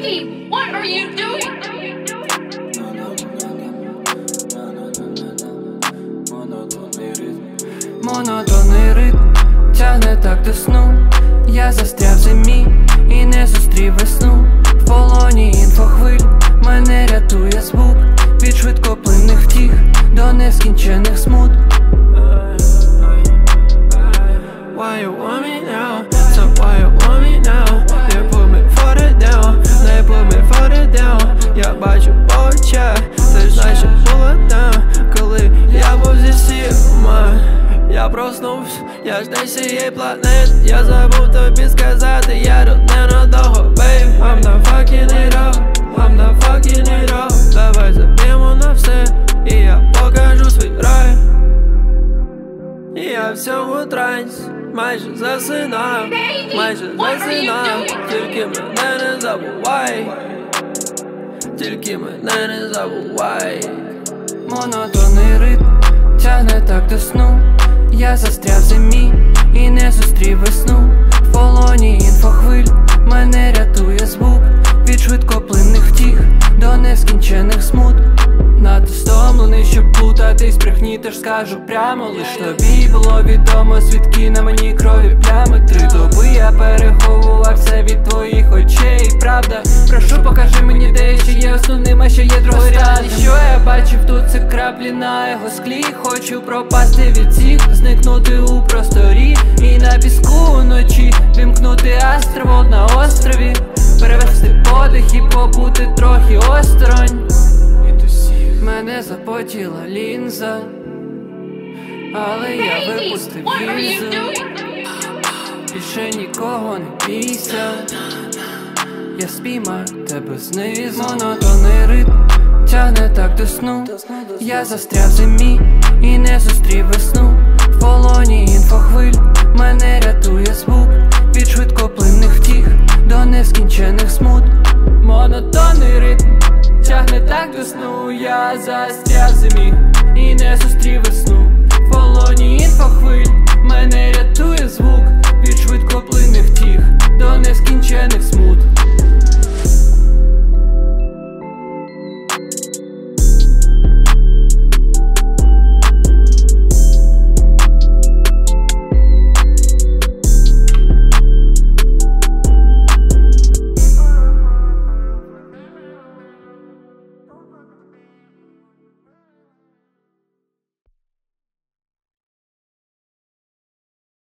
Baby, what are you doing? Монотонний ритм тягне так до сну. Я застряв в зимі і не зустрів весну. В полоні інфохвиль мене рятує звук від швидкоплинних втіх до нескінчених смут. Why you want me now? So why you want me now? They put me further down, they put me further down. Я бачу по очах, ти ж знаєш, що було там, коли я був зі всіма. Я проснувся, я ж десь цієї планети. Я забув тобі сказати, я тут ненадовго, babe. I'm not fucking it up, I'm not fucking it up. Давай заб'ємо на все, і я покажу свій рай. Я в цьому трансі, майже засинав, майже засинав. Тільки мене не забувай, тільки мене не забувай. Монотонний ритм тягне так до сну. Я застряв в зимі і не зустрів весну. В полоні інфохвиль мене рятує звук від швидкоплинних втіх до нескінчених смут. Надто стомлений, щоб плутатись, брехні, тож скажу прямо. Лиш тобі було відомо, звідки на мені крові плями. 3 доби я переховував все від твоїх очей. Правда, прошу, покажи мені, де ще є основним, а ще є другорядним. Що я бачив тут, це краплі на його склі. Хочу пропасти від всіх, зникнути у просторі і на піску уночі вімкнути астровод на острові, перевести подих і побути трохи осторонь. Мене запотіла лінза, але я випустив візу. Більше нікого не бійся, я спіймаю тебе знизу. Монотонний ритм тягне так до сну. Я застряв в зимі і не зустрів весну. В полоні